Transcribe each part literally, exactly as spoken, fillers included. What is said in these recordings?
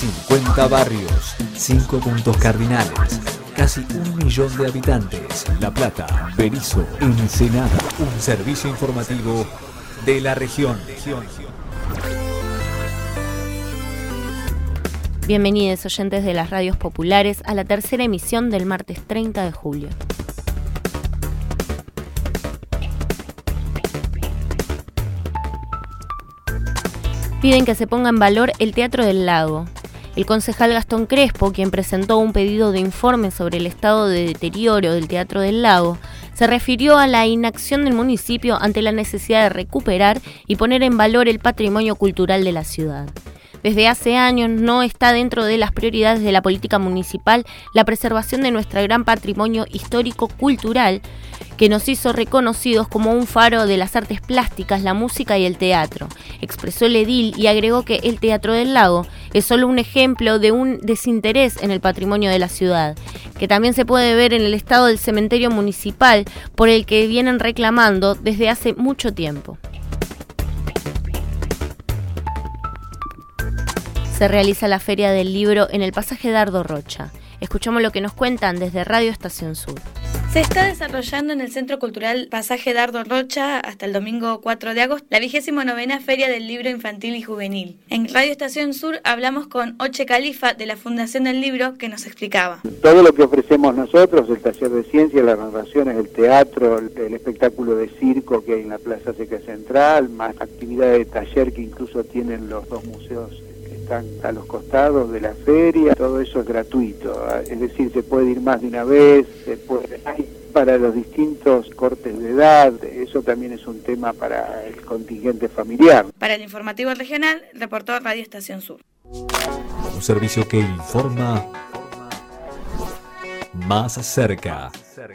cincuenta barrios, cinco puntos cardinales, casi un millón de habitantes. La Plata, Berisso, Ensenada. Un servicio informativo de la región. Bienvenidos oyentes de las radios populares a la tercera emisión del martes treinta de julio. Piden que se ponga en valor el Teatro del Lago. El concejal Gastón Crespo, quien presentó un pedido de informe sobre el estado de deterioro del Teatro del Lago, se refirió a la inacción del municipio ante la necesidad de recuperar y poner en valor el patrimonio cultural de la ciudad. Desde hace años no está dentro de las prioridades de la política municipal la preservación de nuestro gran patrimonio histórico-cultural que nos hizo reconocidos como un faro de las artes plásticas, la música y el teatro, expresó el edil y agregó que el Teatro del Lago es solo un ejemplo de un desinterés en el patrimonio de la ciudad, que también se puede ver en el estado del cementerio municipal por el que vienen reclamando desde hace mucho tiempo. Se realiza la Feria del Libro en el pasaje Dardo Rocha. Escuchamos lo que nos cuentan desde Radio Estación Sur. Se está desarrollando en el Centro Cultural Pasaje Dardo Rocha hasta el domingo cuatro de agosto la vigésima novena Feria del Libro Infantil y Juvenil. En Radio Estación Sur hablamos con Oche Califa de la Fundación del Libro que nos explicaba. Todo lo que ofrecemos nosotros, el taller de ciencia, las narraciones, el teatro, el, el espectáculo de circo que hay en la Plaza Seca Central, más actividades de taller que incluso tienen los dos museos están a los costados de la feria, todo eso es gratuito, es decir, se puede ir más de una vez, se puede, hay para los distintos cortes de edad, eso también es un tema para el contingente familiar. Para el informativo regional, reportó Radio Estación Sur. Un servicio que informa más cerca.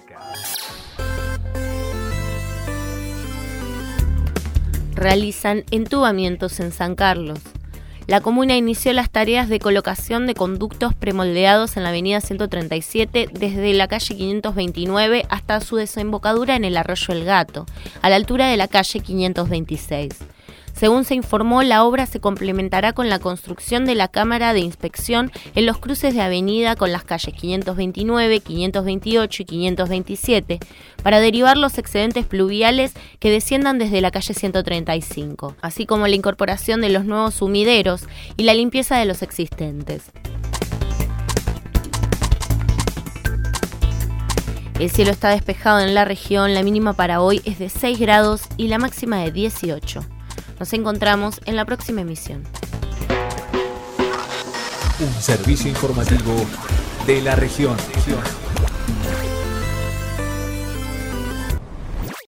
Realizan entubamientos en San Carlos. La comuna inició las tareas de colocación de conductos premoldeados en la avenida ciento treinta y siete desde la calle quinientos veintinueve hasta su desembocadura en el arroyo El Gato, a la altura de la calle quinientos veintiséis. Según se informó, la obra se complementará con la construcción de la cámara de inspección en los cruces de avenida con las calles quinientos veintinueve, quinientos veintiocho y quinientos veintisiete para derivar los excedentes pluviales que desciendan desde la calle ciento treinta y cinco, así como la incorporación de los nuevos sumideros y la limpieza de los existentes. El cielo está despejado en la región, la mínima para hoy es de seis grados y la máxima de dieciocho. Nos encontramos en la próxima emisión. Un servicio informativo de la región.